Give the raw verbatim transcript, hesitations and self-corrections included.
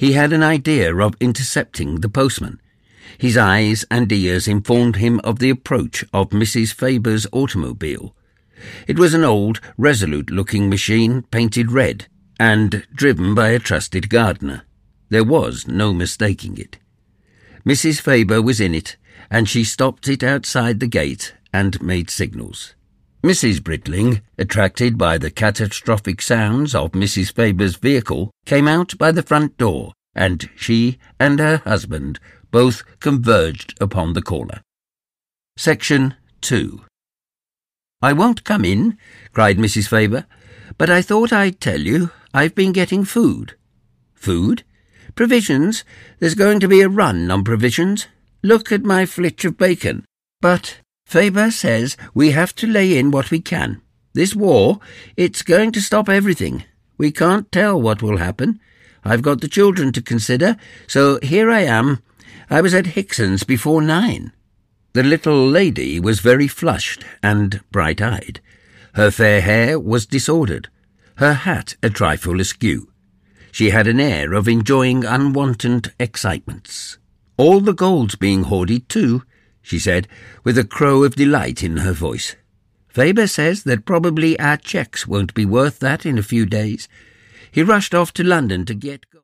He had an idea of intercepting the postman. His eyes and ears informed him of the approach of Missus Faber's automobile. It was an old, resolute-looking machine painted red and driven by a trusted gardener. There was no mistaking it. Missus Faber was in it, and she stopped it outside the gate and made signals. Missus Britling, attracted by the catastrophic sounds of Missus Faber's vehicle, came out by the front door, and she and her husband both converged upon the caller. Section two. "I won't come in," cried Missus Faber, "but I thought I'd tell you I've been getting food." "Food?" "Provisions. There's going to be a run on provisions. Look at my flitch of bacon. But Faber says we have to lay in what we can. This war, it's going to stop everything. We can't tell what will happen. I've got the children to consider, so here I am. I was at Hickson's before nine." The little lady was very flushed and bright-eyed. Her fair hair was disordered, her hat a trifle askew. She had an air of enjoying unwonted excitements. "All the gold's being hoarded too," she said, with a crow of delight in her voice. "Faber says that probably our cheques won't be worth that in a few days. He rushed off to London to get gold."